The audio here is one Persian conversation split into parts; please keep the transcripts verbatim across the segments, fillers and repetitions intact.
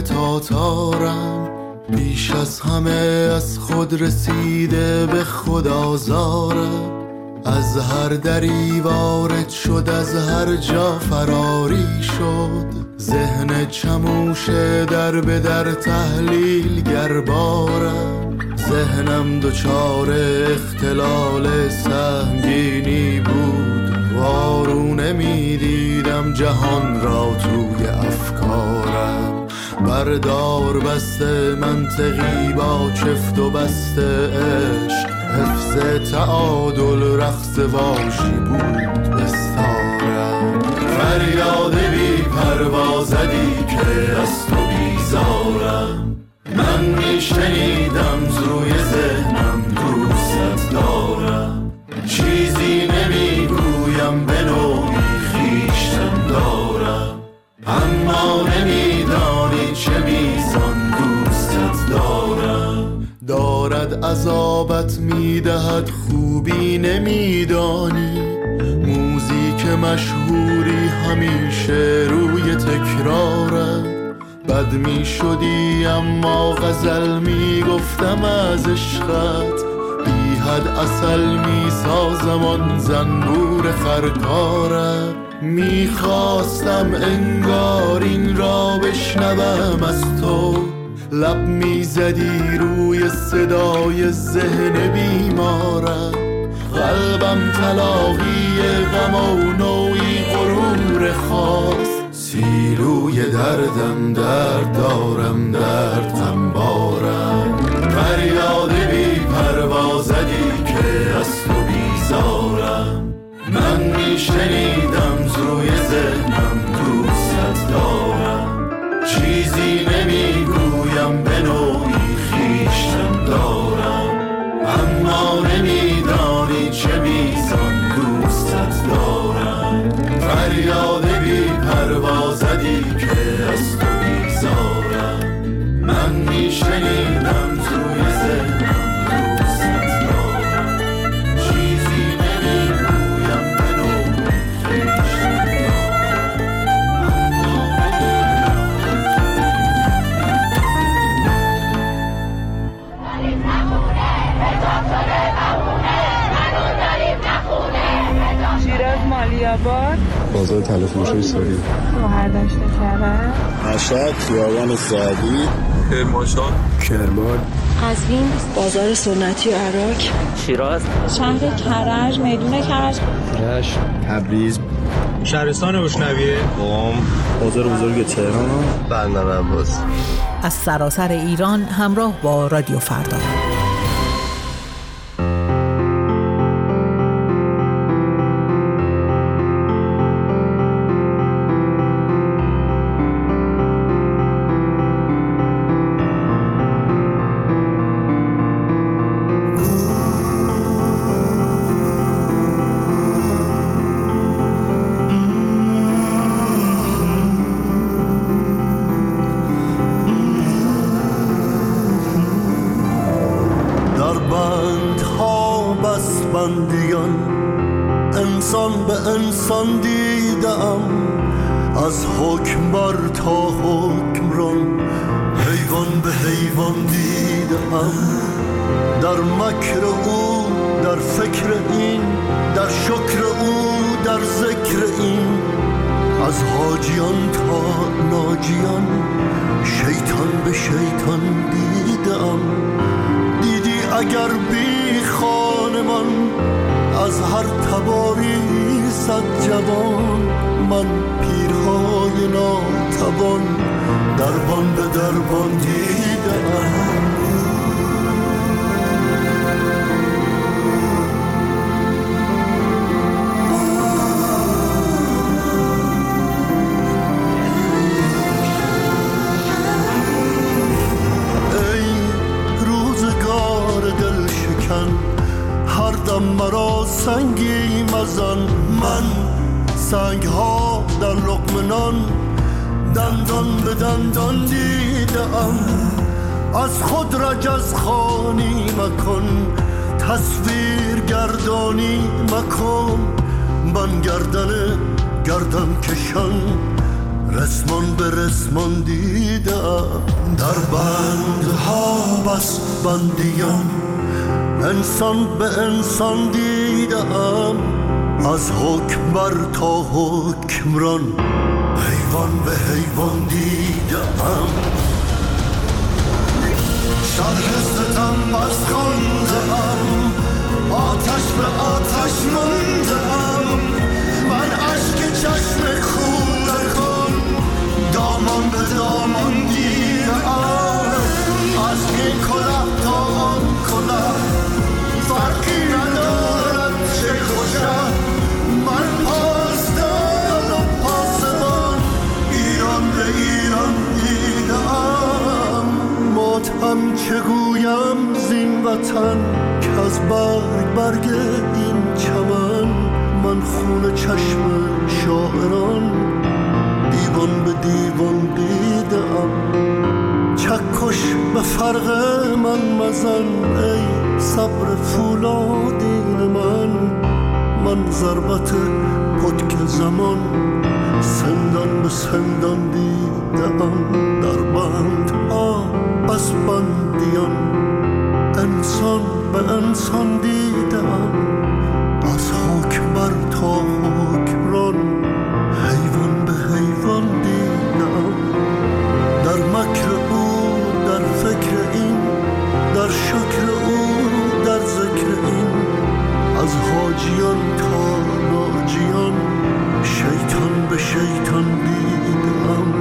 تاتارم، بیش از همه از خود رسیده به خود آزارم. از هر دری وارد شد، از هر جا فراری شد، ذهن چموش در به در تحلیل گربارم. ذهنم دچار اختلال سنگینی بود، وارونه می دیدم جهان را توی افکارم. بردار بسته منطقی با چفت و بسته عشق، حفظ تعادل رقص واشی بود بستارم. فریاد بی پروازدی که از تو بیزارم، من میشنیدم زروی ذهنم دوست دارم. چیزی نمیگویم به نوعی خویشتن دارم، اما نمیدانی چه میزان دوستت دارم. دارد عذابت میدهد خوبی نمیدانی، موزیک مشهوری همیشه روی تکرارم. بد می شدی اما غزل می گفتم از عشقت، بی حد عسل می سازم آن زنبور خرکارم. می خواستم انگار این را بشنوم از تو، لب می زدی روی صدای ذهن بیمارم. قلبم تلاقی غم و نوعی غرور خاص، سیلوی دردم درد دارم دردم بارم. فریاد بی پروازدی که از تو بیزارم، من میشنیدم زروی ذهنم دوست دارم. چیزی نمیگویم به نوعی خویشتن دارم، اما نمیدانی چه میزان دوستت دارم. فریاد بی پروازدی که از تو بیزارم، من میشنیدم توی ذهنم دوستت دارم. چیزی نمیگویم به نوعی خویشتن دارم. شیراز مالیاباد، بازار تلفروشی سوری، گوهر داشته کرد، مشهد خیابان سعدی، کرمانشاه، کرمان، قزوین، بازار سنتی عراق، شیراز، شهر کرج، میدون کرج، رشت، تبریز، شهرستان روشنویه، قم، بازار بزرگ تهران، بندر عباس. از سراسر ایران همراه با رادیو فردا. انسان به انسان دیدم، از حکم بر تا حکمران، حیوان به حیوان دیدم. در مکر او، در فکر این، در شکر او، در ذکر این، از حاجیان تا ناجیان، شیطان به شیطان دیدم. دیدی اگر بی خانمان، از هر تباری صد جوان، من پیرهای ناتوان، دربان به دربان دیدم. مرا سنگی مزن، من سنگ ها در لقمه نان، دندان به دندان دیدم. از خود رجز خوانی مکن، تصویر گردانی مکن. من گردن گردن کشان، رسمان به رسمان دیدم، در بندها بس بندیم، انسان به انسان دیدم، از حکم بر تا حکمران، حیوان به حیوان دیدم. شرح ستم بس خواندم، آتش به آتش ماندم، من اشک چشم کودکان دامان به دامان دیدم. از این کلاه تا آن کلاه فرقی ندارد چه خوشم، من پاسدار و پاسبان ایران به ایران دیدم. ماتم چگویم زین وطن که از برگ برگ این چمن، من خون چشم شاعران دیوان به دیوان دیدم. چکش به فرق من مزن ای صبر فولادین من، من ضربت پتک زمان سندان به سندان دیدم. در بند ها بس بندیان انسان به انسان دیدم، از حکم بر تا حکمران حیوان به حیوان دیدم. در مکر او در فکر این، در شکر او در ذکر این، از حاجیان تا ناجیان شیطان به شیطان دیدم.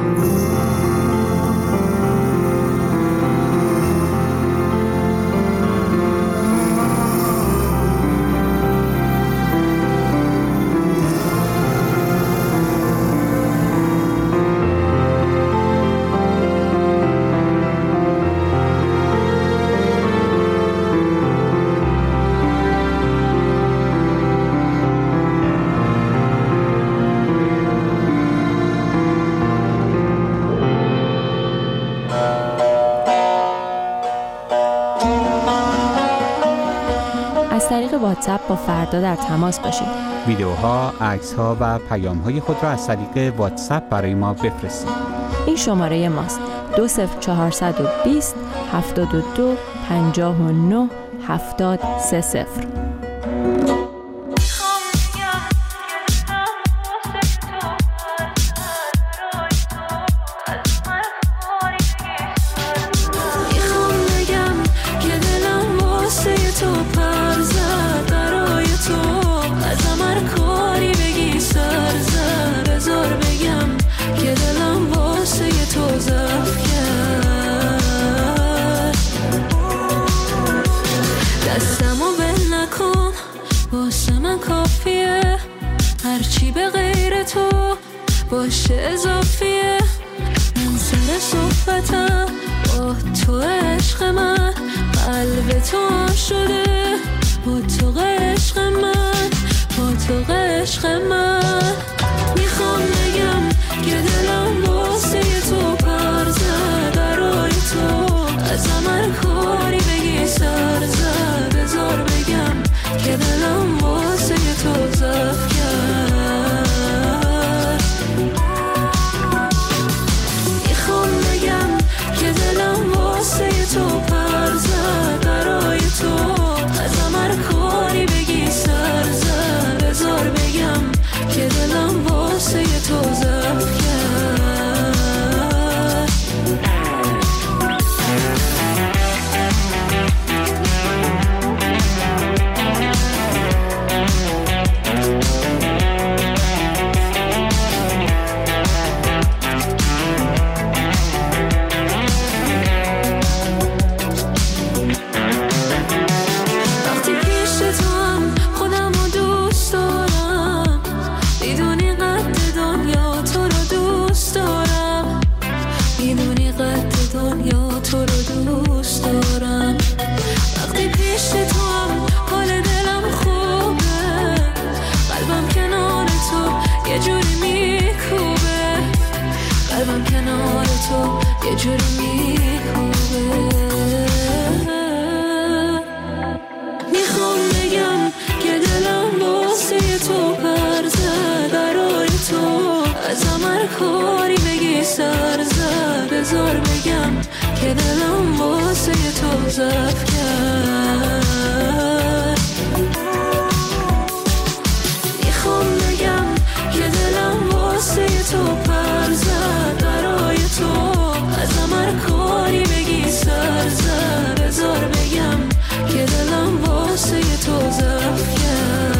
از طریق واتساپ با فردا در تماس باشید. ویدیوها، عکس‌ها و پیام‌های خود را از طریق واتساپ برای ما بفرستید. این شماره ماست: دو صفر چهارصد و بیست هفتاد و دو پنجاه و نه هفتاد سه صفر. هرچی به غیر تو باشه اضافیه، من سر صحبتم با تو عشق من، قلب تو هم شده با تو عشق من، با تو عشق من. میخوام بگم که دلم واسه تو پر زد، برای تو از هر کاری بگی سر زد، بذار بگم که دلم واسه تو زد کرد. میخوام بگم که دلم واسه تو پر زد، برای تو از هر کاری بگی سر زد، بذار بگم که دلم واسه تو زد کرد. میخوام بگم که دلم واسه تو پر زد، برای تو از هر کاری سر زد. بذار بگم که دلم واسه تو ضعف کرد. میخوام بگم که دلم واسه تو پر زد. برای تو ازم هر کاری بگی سر زد. بذار بگم که دلم واسه تو ضعف کرد.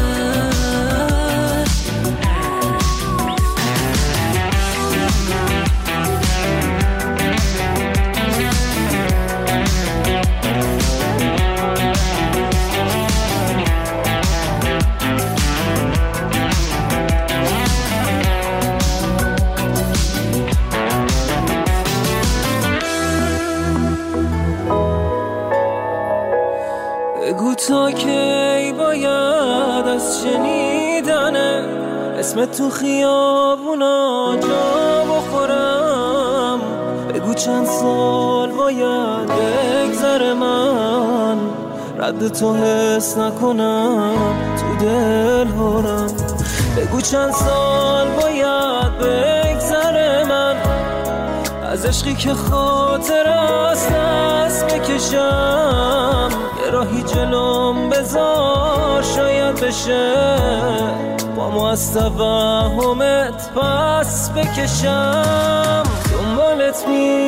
بگو تا کی باید از شنیدنه اسم تو خیابونا جا بخورم. بگو چند سال باید بگذره من رد تو حس نکنم تو دل هرم. بگو چند سال باید بگذره من از عشقی که خاطر است دست بکشم. یه راهی جلوم بذار شاید بشه با ما از توهمت پس بکشم. دنبالت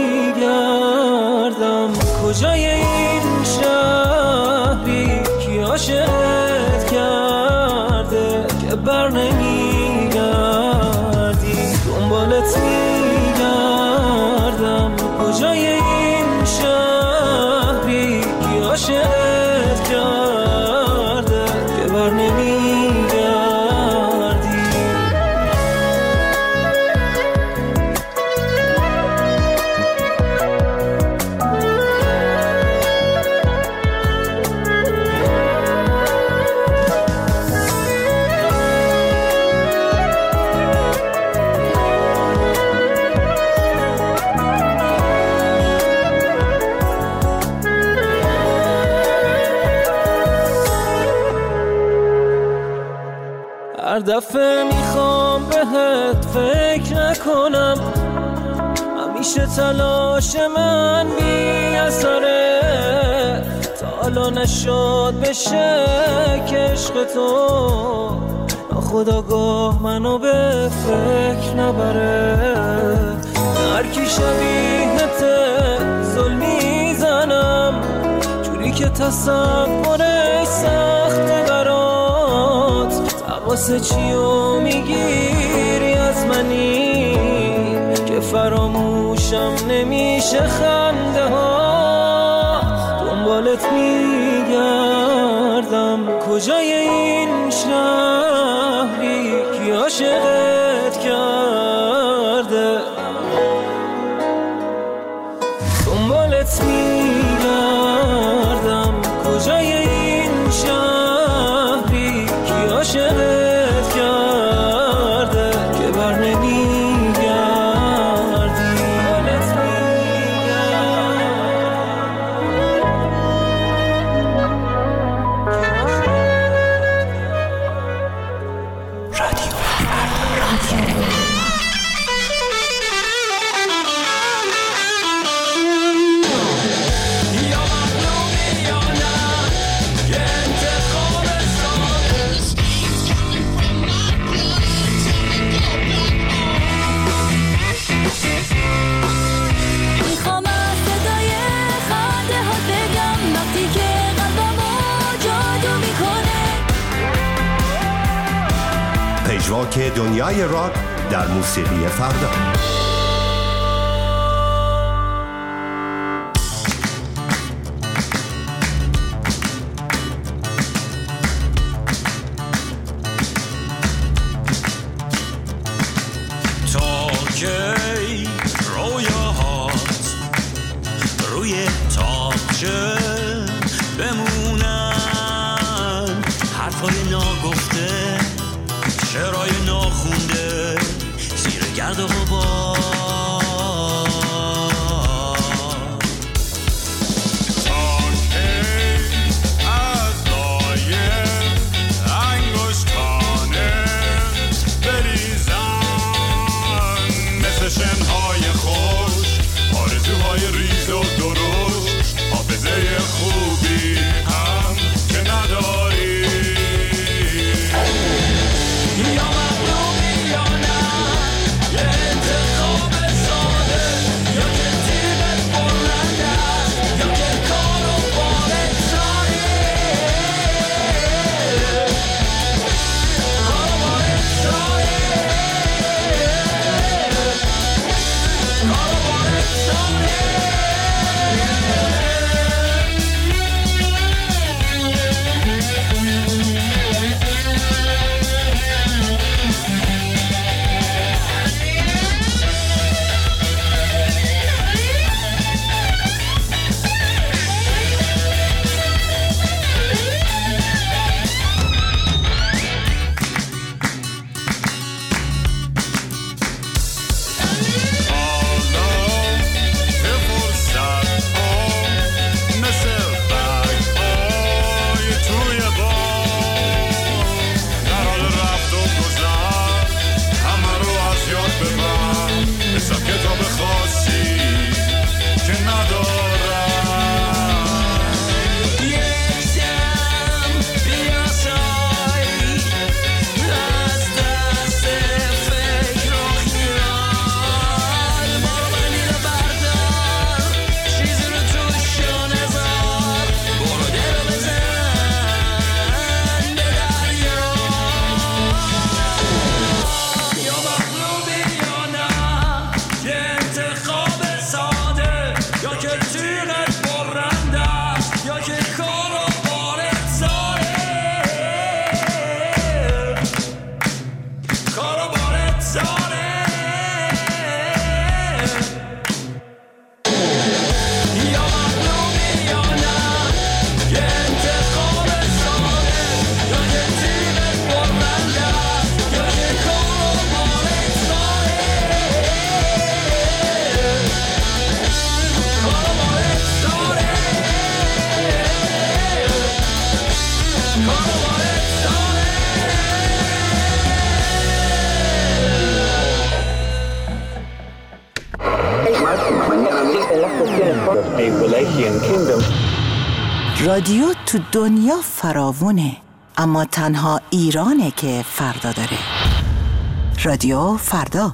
میگردم کجای این شهری کی عاشقت کرده که بر نمیگردی. دنبالت میگردم کجای این شهری کی عاشقت کرده که بر نمیگردی. هر دفعه میخوام بهت فکر نکنم همیشه تلاش من بی اثره. تا حالا نشد بشه که عشق تو ناخودآگاه منو به فکر نبره. هر کی شبیهته ظلم میزنم جوری که تصورش سخته برات. واسه چیو میگیری از منی که فراموشم نمیشه خنده ها. دنبالت میگردم کجای این شهری کی عاشقت کرده. دنبالت میگردم کجای این شهری کی عاشقت که دنیای راک در موسیقی فردا. تا کی رویاهات روی تاقچه بمونن، حرفای ناگفته، شعرهای ناخونده زیر گرد و غبار. تا کی از لایه انگشتانه بریزن مثل شنهای رادیو تو دنیا فراوونه، اما تنها ایرانه که فردا داره. رادیو فردا.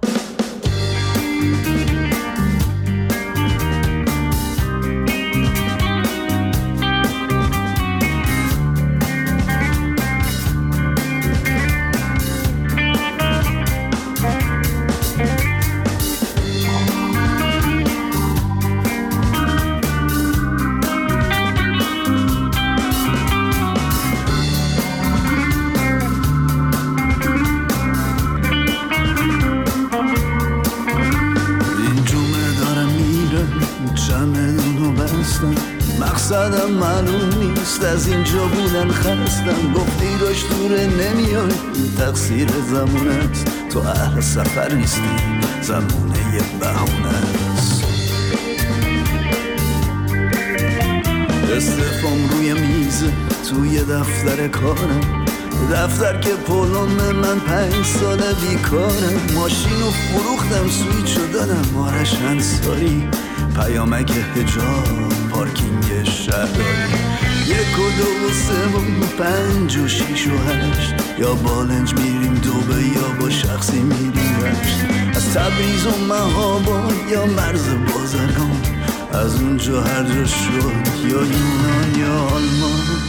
مقصدم معلوم نیست، از اینجا بودن خستم. گفتی داشت دوره نمیای، تقصیر زمونه است. تو اهل سفر نیستی، زمونه یه بهونه است. استفام روی میزه توی دفتر کارم، دفتر که پولم من پنج ساله بیکارم. ماشینو فروختم، سویچو دادم آرش انصاری، پیامک حجاب پارکینگ شهرداری. یک و دو و سه و پنج و شیش و هشت، یا بالنج میریم دوبه یا با شخصی میریم رشت. از تبریز و مهاباد یا مرز بازرگان، از اونجا هر جا شد، یا یونان یا آلمان.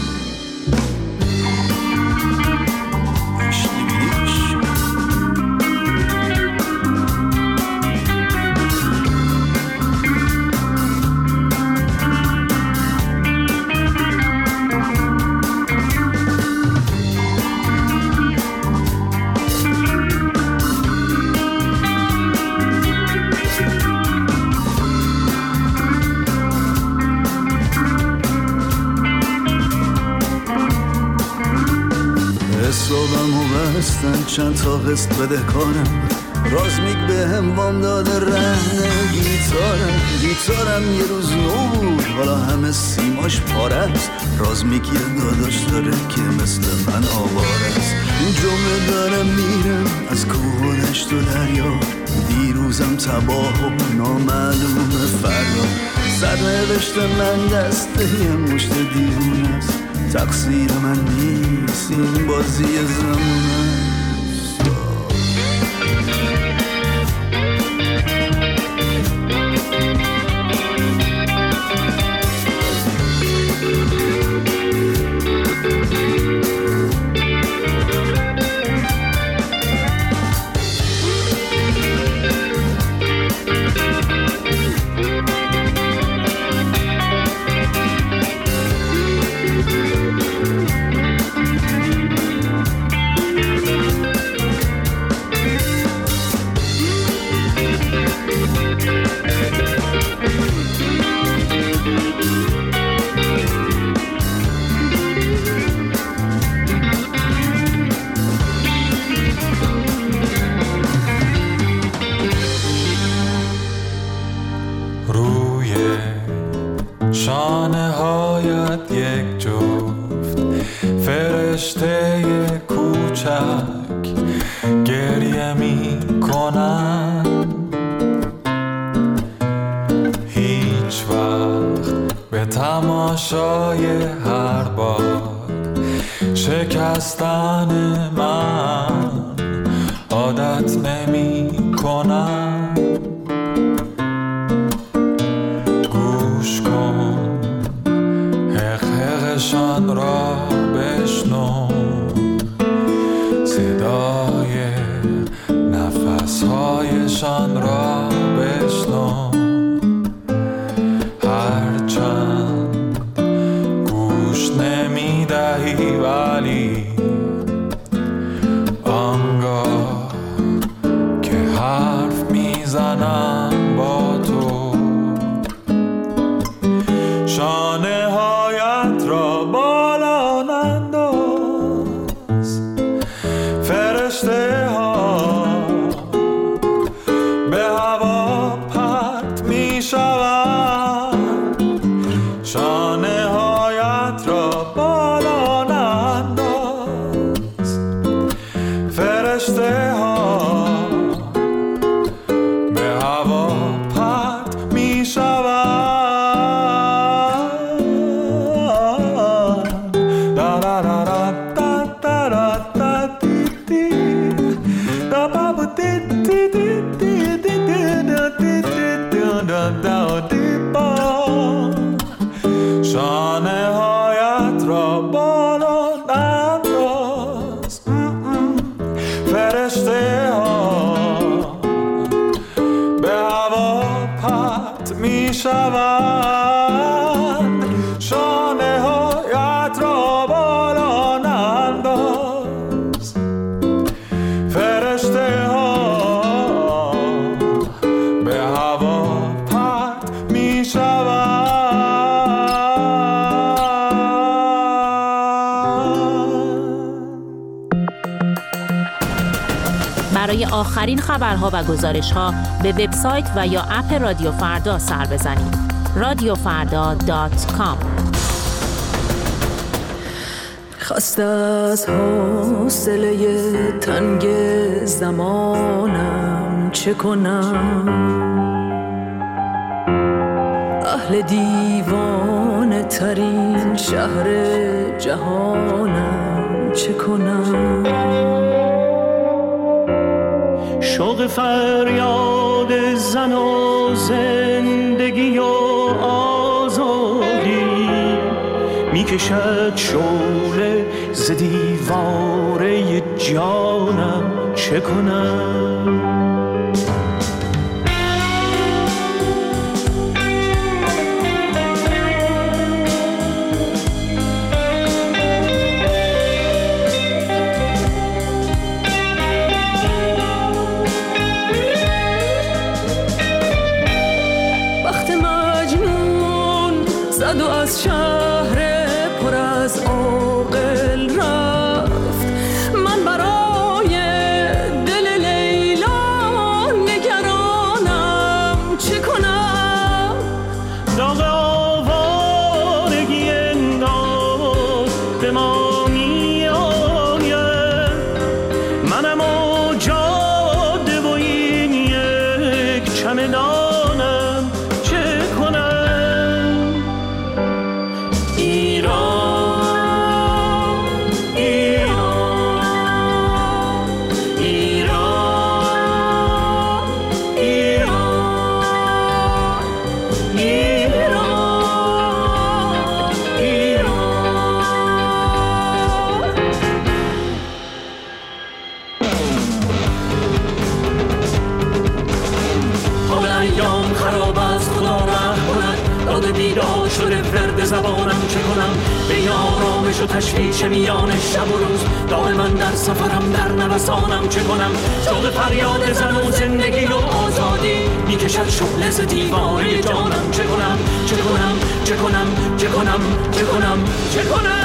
حسابم و بستن، چند تا قسط بده کارم. رازمیک به هم وام داده رهن گیتارم. گیتارم یه روز نو بود، حالا همه سیماش پاره است. رازمیک یه داداش داره که مثل من آواره است. جمعه دارم میرم از کوه و دشت و دریا، دیروزم تباه و نامعلوم فردا. سرنوشت من دسته یه مشت دیوونه است، تقصیر من نیست، این بازی زمونه است. شانه هایت را بالا برای آخرین خبرها و گزارش‌ها به وبسایت و یا اپ رادیو فردا سر بزنید. رادیو فردا دات کام. خسته از حوصله تنگ زمانم چه کنم، اهل دیوانه ترین شهر جهانم چه کنم. شوق فریاد زن و زندگی و آزادی میکشد شعله ز دیواره جانم چه کنم. و از شهر پر از عاقل رفت، من برای دل لیلا نگرانم چه کنم. داغ آوارگی انگار به ما می آید، منم و جاده و این یک چمدانم چه کنم. بیدار شده ورد زبانم چه کنم. به آرامش و تشویش میان شب و روز دائم من در سفرم در نوسانم چه کنم. شوق فریاد زن و زندگی و آزادی میکشد شعله ز دیواره جانم چه کنم. چه کنم چه کنم چه کنم چه کنم چه کنم.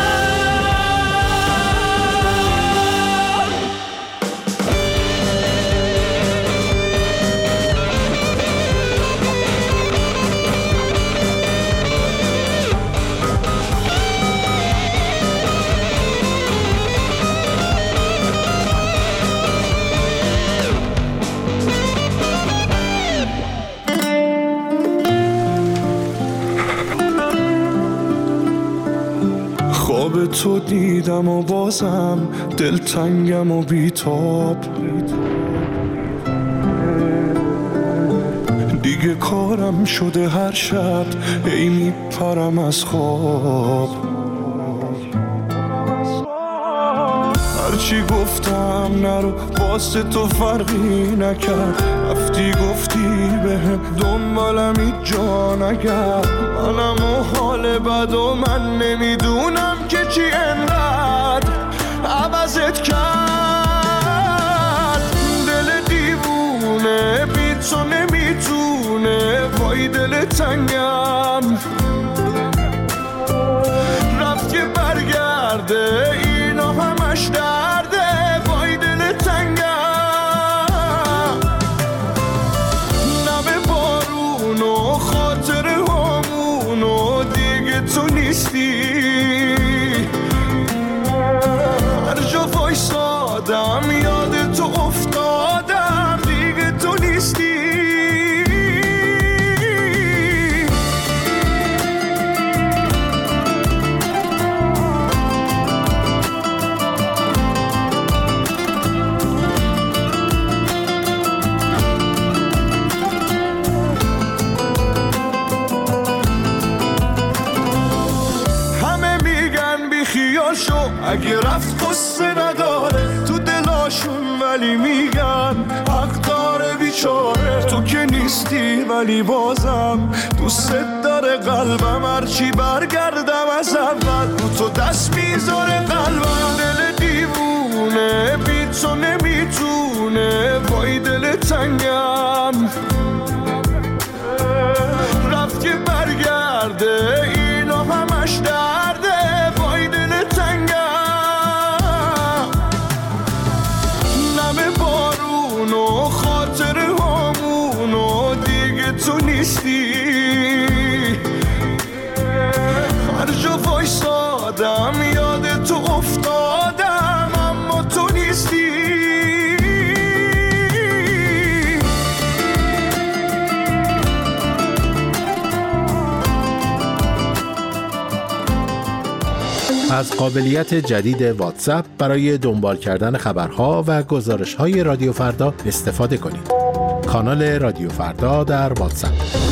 خواب تو دیدم و بازم دلتنگم و بیتاب، دیگه کارم شده هر شب ای میپرم از خواب. هرچی گفتم نرو واسه تو فرقی نکرد، رفتی گفتی بهم دنبالم هیچ جا نگرد. منم و حال بد و من نمیدونم که چی انقدر عوضت کرد. دل دیوونه بی تو نمیتونه، وای دل تنگم رفت که برگرده، اینا همش درده، وای دل تنگم. نم بارون و خاطر همون و دیگه تو نیستی، هر جا وایسادم یاد تو افتادم، دیگه تو نیستی. اگه رفت قصه نداره تو دلاشون، ولی میگن حق داره بیچاره. تو که نیستی ولی بازم دوست داره قلبم، هرچی برگردم از اول رو تو دست میذاره قلبم. دل دیوونه بی تو نمیتونه، وای دل تنگم رفت که برگرده، اینا همش درده، وای دل تنگم. نم بارون از قابلیت جدید واتساپ برای دنبال کردن خبرها و گزارش‌های رادیو فردا استفاده کنید. کانال رادیو فردا در واتساپ.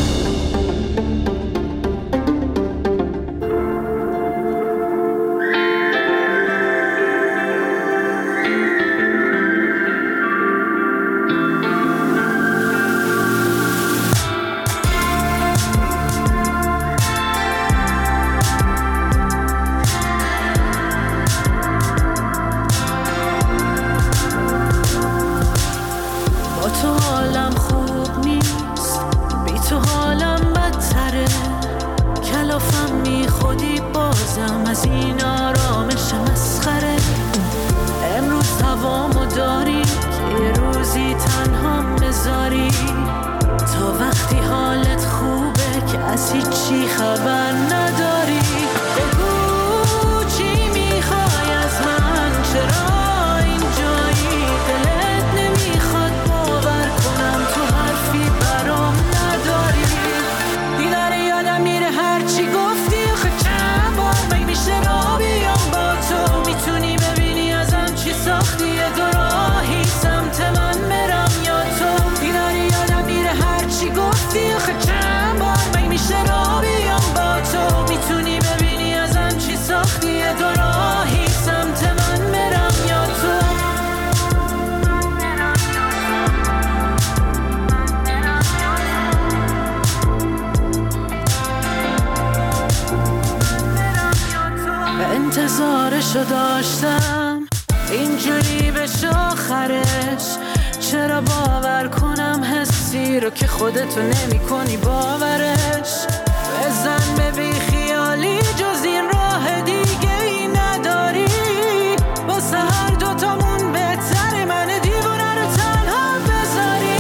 انتظارشو داشتم اینجوری بشه آخرش، چرا باور کنم حسی رو که خودتو نمی کنی باورش. بزن به بی خیالی جز این راه دیگه ای نداری، واسه هر دوتامون بهتره من دیوونه رو تنها بذاری.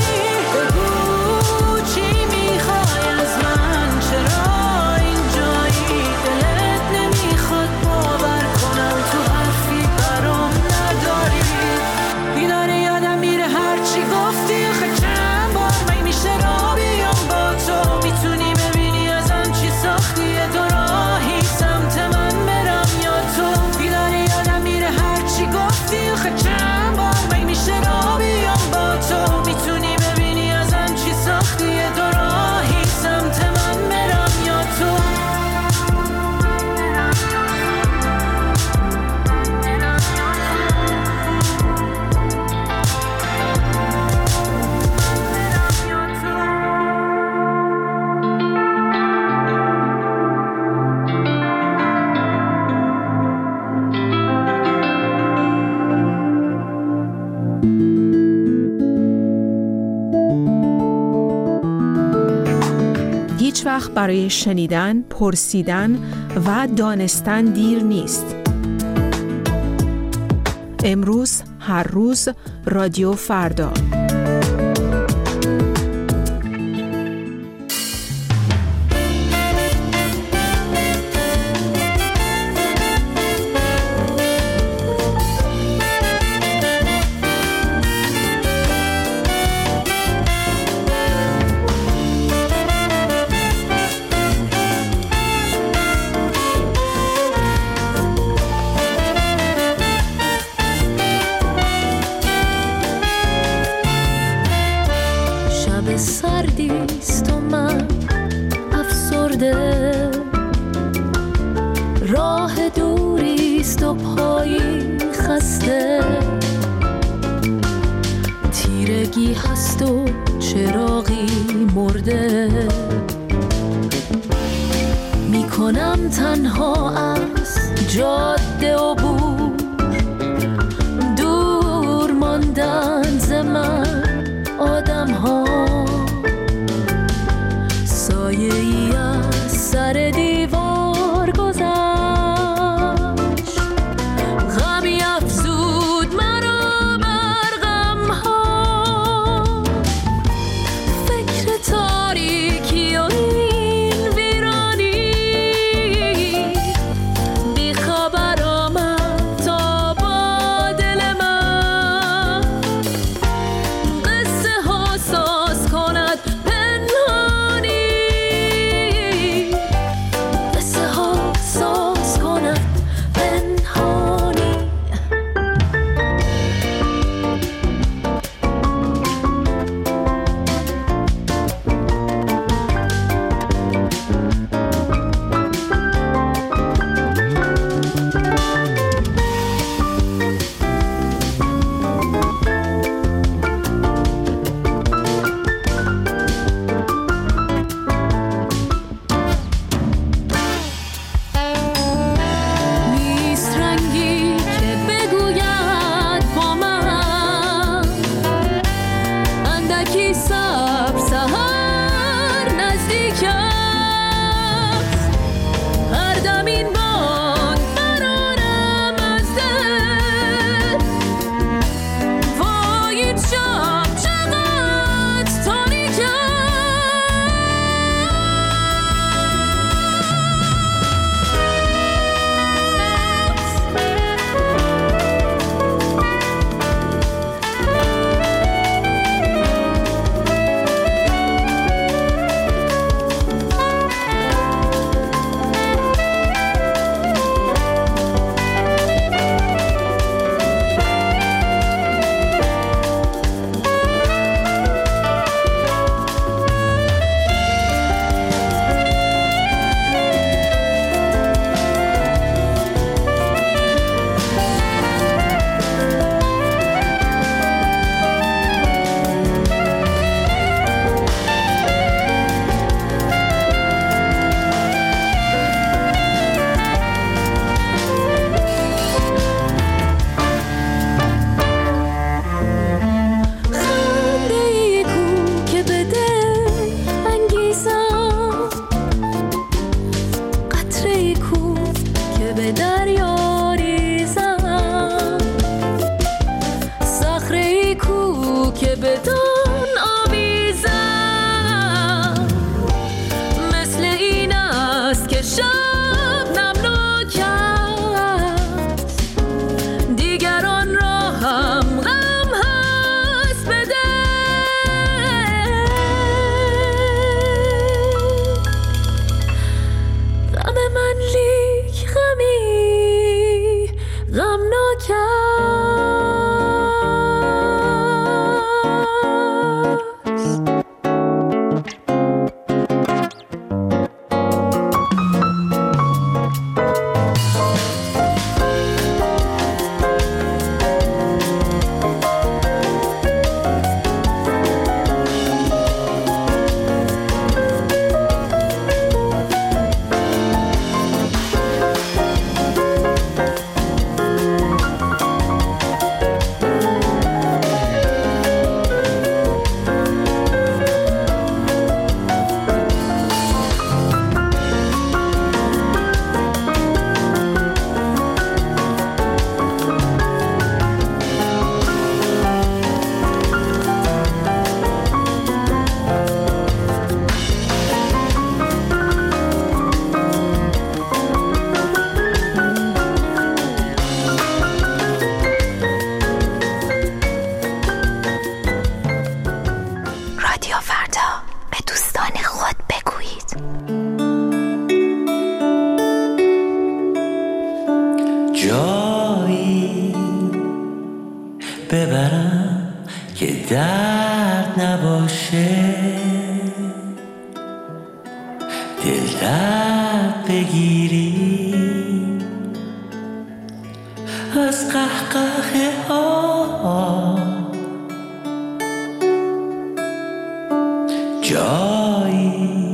بگو چی میخوای از من، چرا اینجایی، دلت نمیخواد باور کنم تو حرفی برام نداری. بیداره یادم میره هرچی گفتی، آخه چند بار من میشه را بیام با تو، میتونی ببینی ازم چی ساختی، دو راهی سمت من برم یا تو. بیداره یادم میره هرچی گفتی، آخه چند بار من میشه را بیام با تو، میتونی ببینی ازم چی ساختی، دو راهی سمت من برم یا تو. هیچ وقت برای شنیدن، پرسیدن و دانستن دیر نیست. امروز، هر روز، رادیو فردا. سردیست و من افسرده، راه دوریست و پایی خسته، تیرگی هست و چراغی مرده، میکنم تنها از جاده عبور، دور ماندن ز من آدم ها، سایه ای از سر دیوار گذشت، غمی افزود مرا بر غم ها، فکر تاریکی و این ویرانی بی خبرم جایی ببرم که درد نباشه، دل درد بگیری از قهقه ها، جایی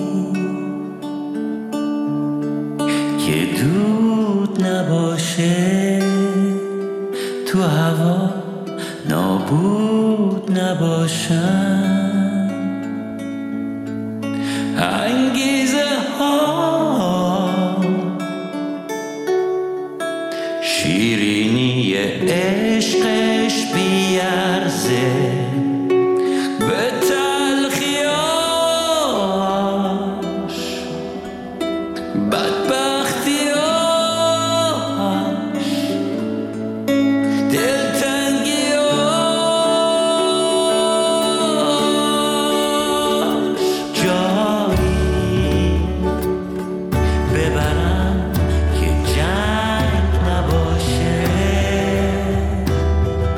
که دود نباشه، تو هوا نابود نباشم، انگیزه ها شیرینی عشقش بیارزه به تلخیاش، بدبختیاش، دلتنگیاش، جایی ببرم که جنگ نباشه،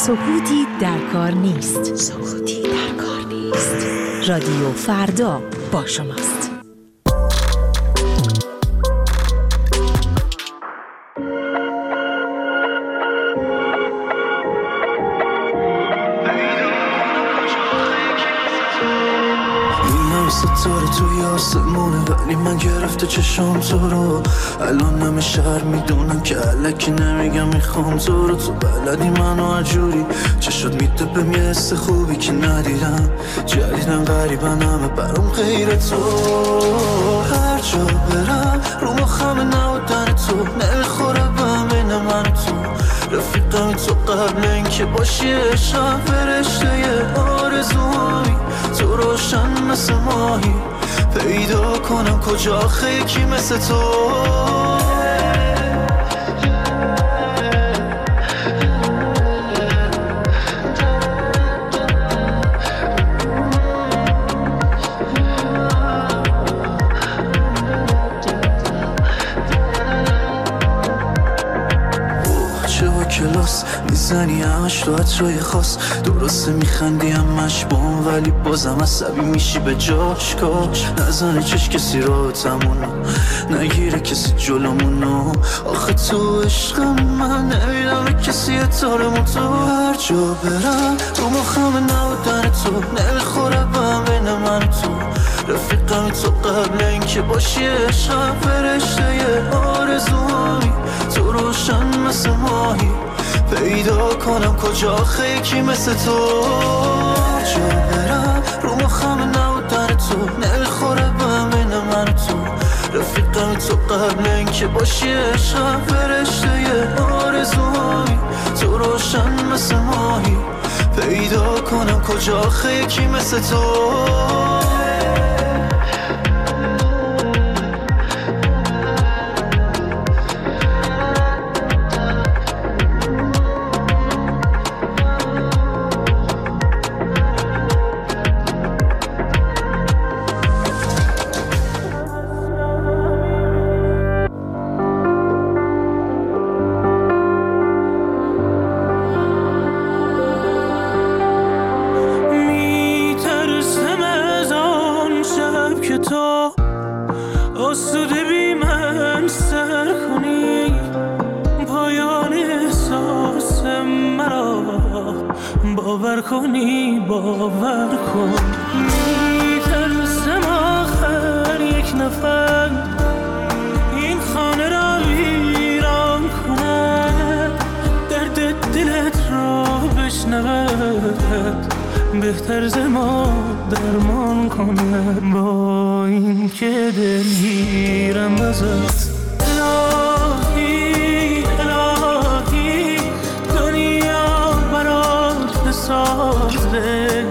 سکوتی در کار نیست. سکوتی در کار نیست. رادیو فردا با شماست. ستاره توی آسمونه ولی من گرفته چشم تو رو. الان همه شهر میدونم که الکی نمیگم میخوام تو رو. تو بلدی منو هرجوری چشات میدبم یه حس خوبی که ندیدم. جدیدن غریبن همه برام غیر تو. هر جا برم رو مخم نبودن تو نمیخوره بهم بین من تو. رفیقم تو قبل اینکه باشی عشقم فرشته یه آرزوهایی. تو روشن مثل ماهی پیدا کنم کجا خیکی مثل تو. کلاس میزنی همش تو عطرهای خاص. درسته میخندی همش با اون ولی بازم عصبی میشی به جاش. کاش نزنه چش کسی رو تمونو نگیره کسی جلومونو. آخه تو عشقم من نمیدم کسی اتارمون. تو هر جا برم رو مخم نبودن تو نمیخوره بهم بین من تو. رفیقم تو قبل اینکه باشی عشقم فرشته یه آرزوهایی. تو روشن مثل ماهی پیدا کنم کجا خیکی مثل تو. جا برم رو مخم نبودن تو نمیخوره بهم بین من تو. رفیقم تو قبل اینکه باشی عشقم فرشته یه آرزوهایی. تو روشن مثل ماهی پیدا کنم کجا خیکی مثل تو. باور کنی باور کن. میترسم آخر یک نفر این خانه را ویران کنه. درد دلت را بشنود بهتر ز ما درمان کنه. با این که دلگیرم ازت الهی الهی دنیا برات بسازه.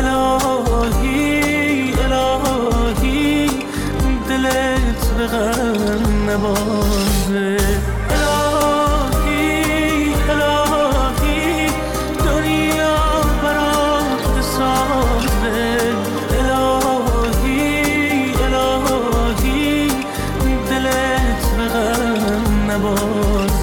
الهی الهی دلت به غم نبازه. الهی الهی دنیا برات بسازه. الهی الهی دلت به غم نبازه.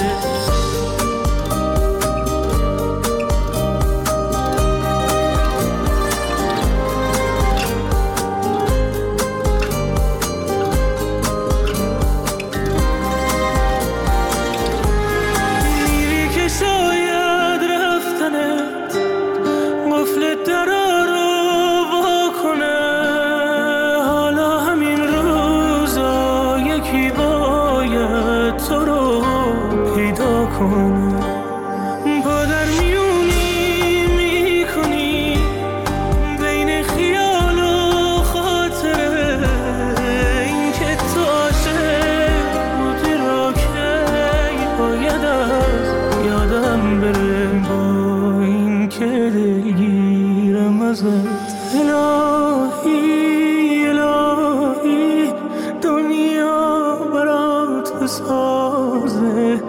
الهی الهی دنیا برات بسازه.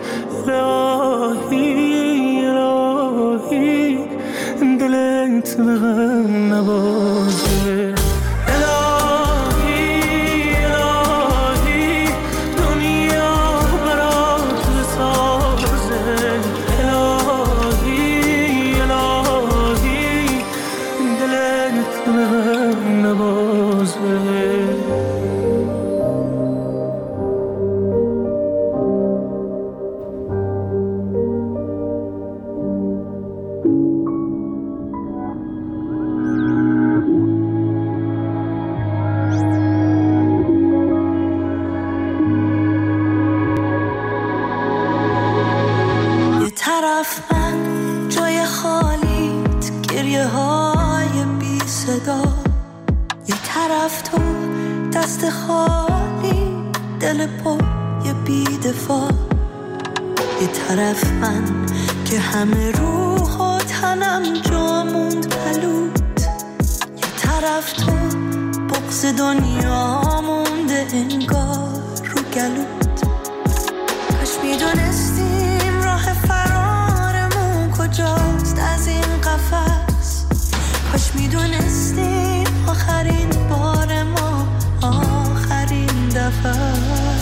الهی الهی دلت به غم نبازه. الهی دل پر یه بیدفاع، یه طرف من که همه روح و تنم جا موند پلوت، یه طرف تو بغض دنیا مونده انگار رو گلوت. کاش میدونستیم راه فرارمون کجاست از این قفس، کاش میدونستیم آخرین بار ما آخرین دفعه.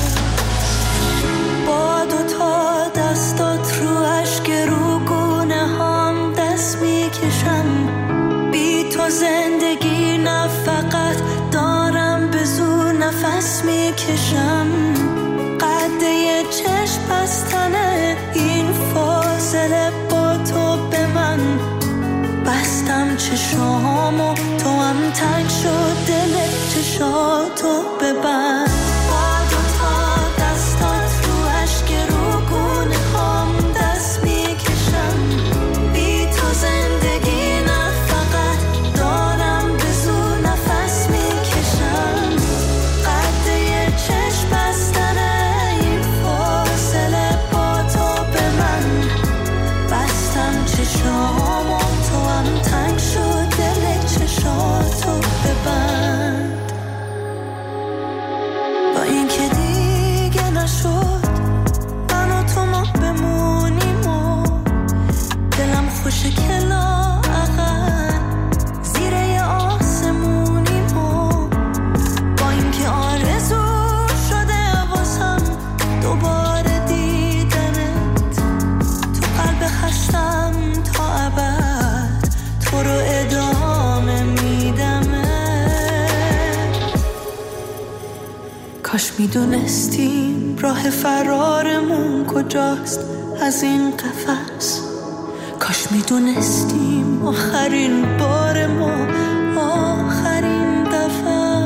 با دوتا دستات رو اشک رو گونه هم دست میکشم، بی تو زندگی نه فقط دارم به زور نفس میکشم. قد یه چشم بستنه این فاصله با تو به من، بستم چشامو تو هم تنگ شد دل چشاتو ببند. با دوتا دستات رو اشک رو گونه هم دست میکشم، بی تو زندگی نه فقط دارم به زور نفس میکشم. قد یه چشم بستنه این فاصله با تو به من، بستم چشامو تو هم تنگ شد دل چشاتو ببند. با این که دیگه نشد من و تو ما بمونیم و دلم خوشه که لااقل زیر یه آسمونیم و با این که آرزو شده واسم دوباره دیدنت، تو قلب خستم تا ابد تو رو ادامه میدمه. کاش میدونستیم راه فرارمون کجاست از این قفس، کاش میدونستیم آخرین بار ما آخرین دفعه.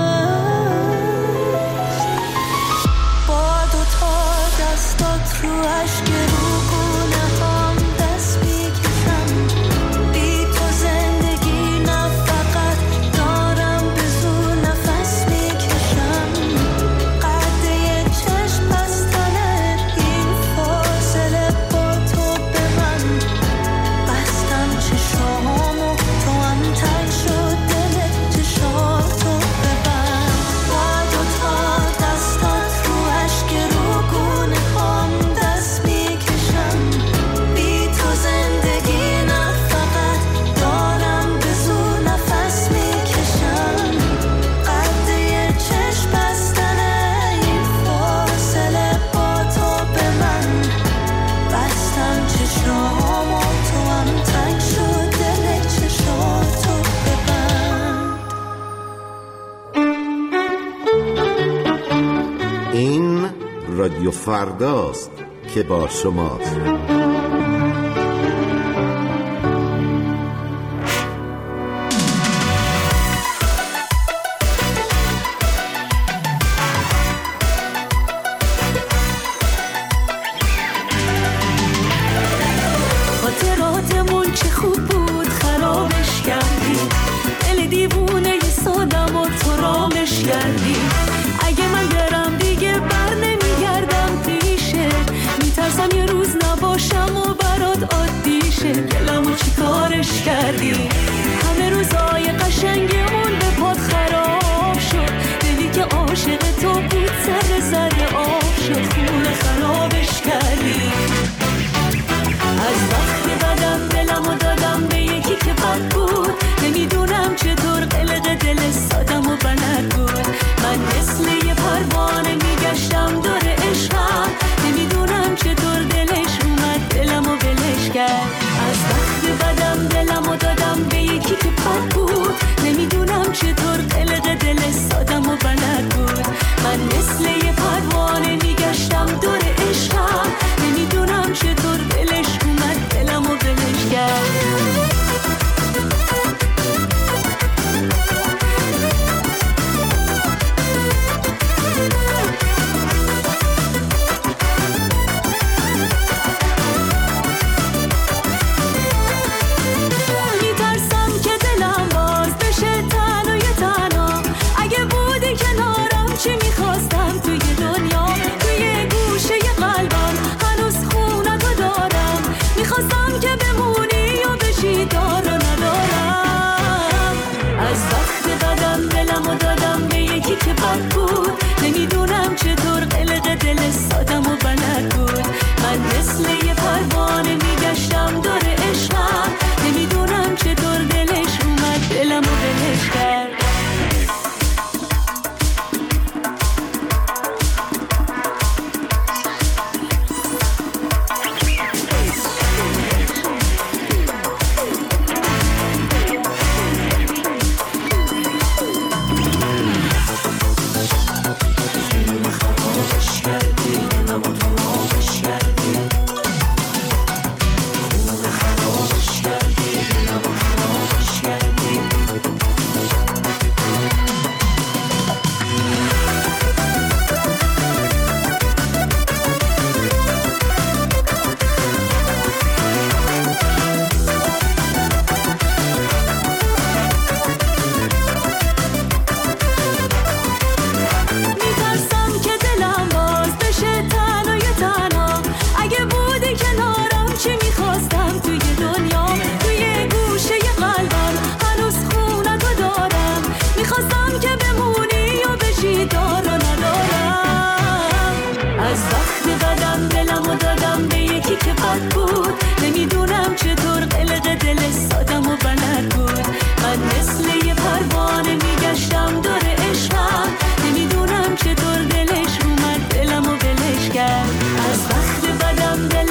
با دوتا دستات رو اشک رو گونه هم دست میکشم، بی تو زندگی نه فقط دارم به زور نفس میکشم. قد یه چشم بستنه این فاصله با تو به من، بستم چشامو تو هم تنگ شد دل چشاتو ببند. با دوتا دستات رو اشک رو گونه هم دست میکشم، بی تو زندگی نه فقط دارم به زور نفس میکشم. قد یه چشم بستنه این فاصله با تو به من، بستم چشامو تو هم تنگ شد دل چشاتو ببند. این رادیو فرداست که با شماست. خاطراتمون چه خوب بود خرابش کردی، دل دیوونه ی سادم و تو رامش کردی. اگه من برم دیگه بر نمیگردم پیشه، میترسم یه روز نباشم و برات عادی شه. دلمو چی کارش کردی، همه روزای قشنگمون به پات خراب شد. دلی که عاشق تو بود سر زده آب شد، خونه خرابش کردی. از وقتی بدم دلمو دادم به یکی که بد بود، نمیدونم چطور قلق دل سادم و بلد بود. من مثل یه پروانه میگشتم دور عشقم، نمیدونم چطور دلش اومد دلمو ولش کرد. از وقتی بدم دلمو دادم به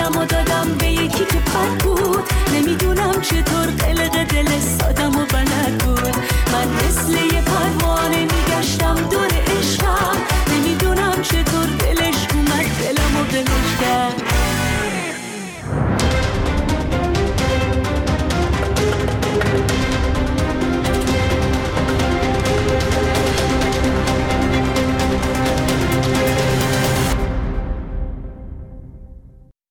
خودم رو دادم به یکی که بد بود. نمیدونم چطور قلق دل سادم و